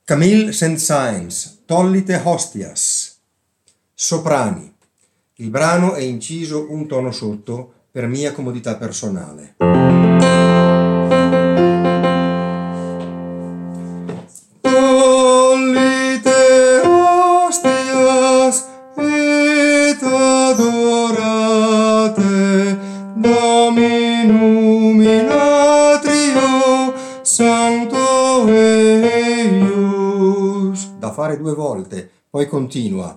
Camille Saint-Saëns, Tollite Hostias. Soprani. Il brano è inciso un tono sotto per mia comodità personale. Tollite hostias et adorate Dominum in atrio sancto eius. Da fare 2 volte, poi continua.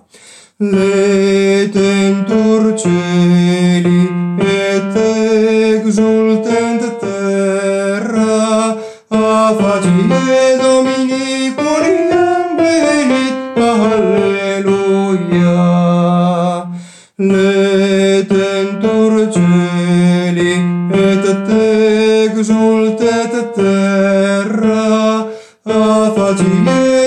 Letentur cieli et exultent terra a facie Domini quoniam benit alleluia. Letentur cieli et exultet terra a facie